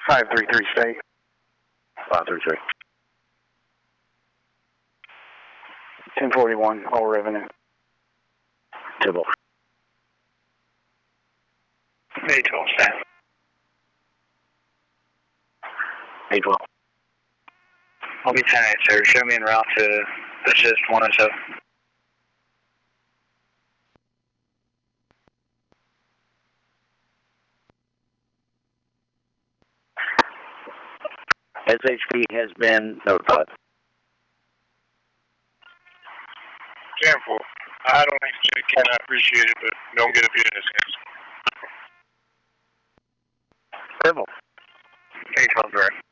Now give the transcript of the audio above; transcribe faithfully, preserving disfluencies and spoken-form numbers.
five three three state. five three three. ten forty-one, all revenue. Tibble. eight twelve, stand. eight twelve. I'll be ten eight, sir. Show me en route to assist one oh seven. S H P has been notified. ten four. I don't think you can. I appreciate it, but don't get a bit in his hands. Tibble. eight twelve, direct.